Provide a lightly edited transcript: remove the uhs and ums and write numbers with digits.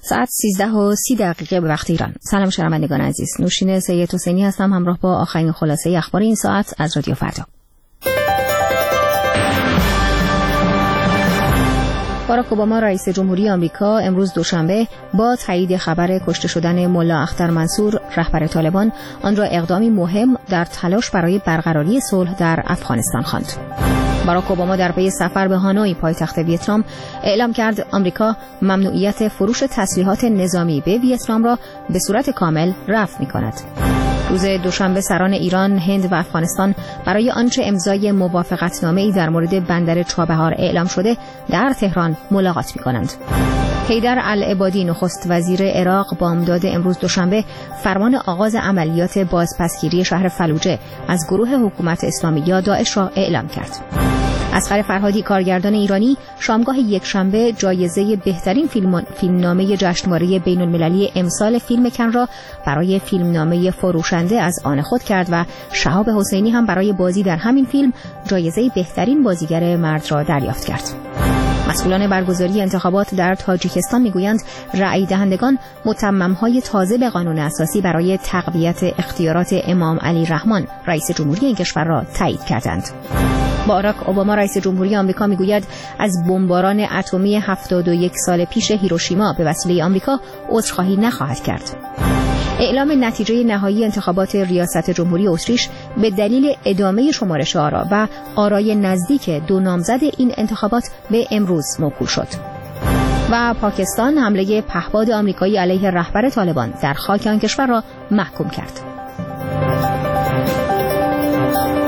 ساعت 13:30 به وقت ایران. سلام شنوندگان عزیز، نوشین سید حسینی هستم همراه با آخرین خلاصه اخبار این ساعت از رادیو فردا. باراک اوباما رئیس جمهوری آمریکا امروز دوشنبه با تایید خبر کشته شدن ملا اختر منصور رهبر طالبان آن را اقدامی مهم در تلاش برای برقراری صلح در افغانستان خواند. باراک اوباما در پی سفر به هانوی پایتخت ویتنام اعلام کرد آمریکا ممنوعیت فروش تسلیحات نظامی به ویتنام را به صورت کامل رفع می‌کند. روز دوشنبه سران ایران، هند و افغانستان برای آنچه امضای موافقتنامه‌ای در مورد بندر چابهار اعلام شده در تهران ملاقات می‌کنند. حیدر العبادی نخست وزیر عراق بامداد امروز دوشنبه فرمان آغاز عملیات بازپسگیری شهر فلوجه از گروه حکومت اسلامی یا داعش را اعلام کرد. اصغر فرهادی کارگردان ایرانی شامگاه یکشنبه جایزه بهترین فیلمنامه جشنواره بین‌المللی امسال فیلم کن را برای فیلمنامه فروشنده از آن خود کرد و شهاب حسینی هم برای بازی در همین فیلم جایزه بهترین بازیگر مرد را دریافت کرد. مسئولان برگزاری انتخابات در تاجیکستان میگویند رأی دهندگان متمم‌های تازه به قانون اساسی برای تقویت اختیارات امام علی رحمان رئیس جمهوری این کشور را تایید کردند. باراک اوباما رئیس جمهوری آمریکا میگوید از بمباران اتمی 71 سال پیش هیروشیما به وسیله آمریکا عذرخواهی نخواهد کرد. اعلام نتیجه نهایی انتخابات ریاست جمهوری اتریش به دلیل ادامه شمارش آرا و آرای نزدیک دو نامزد این انتخابات به امروز موکول شد. و پاکستان حمله پهپاد آمریکایی علیه رهبر طالبان در خاک آن کشور را محکوم کرد.